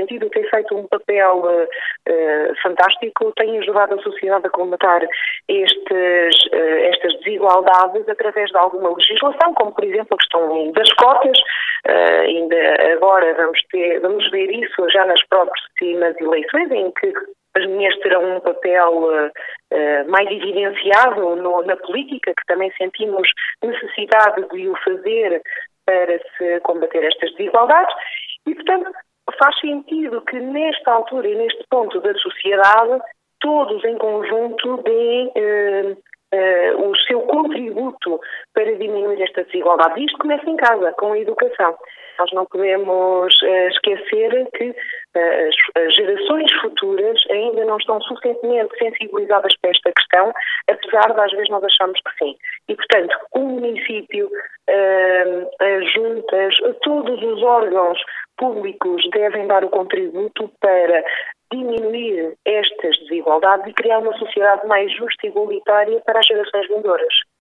sentido, tem feito um papel fantástico, tem ajudado a sociedade a combater estas desigualdades através de alguma legislação, como por exemplo a questão das cotas. Ainda agora vamos ver isso já nas próximas eleições, em que as mulheres terão um papel mais evidenciado na política, que também sentimos necessidade de o fazer para se combater estas desigualdades. E, portanto, faz sentido que nesta altura e neste ponto da sociedade todos em conjunto deem o seu contributo para diminuir esta desigualdade. E isto começa em casa, com a educação. Nós não podemos esquecer que as gerações futuras ainda não estão suficientemente sensibilizadas para esta questão, apesar de às vezes nós acharmos que sim. E, portanto, o município, as juntas, todos os órgãos públicos devem dar o contributo para diminuir estas desigualdades e criar uma sociedade mais justa e igualitária para as gerações vindouras.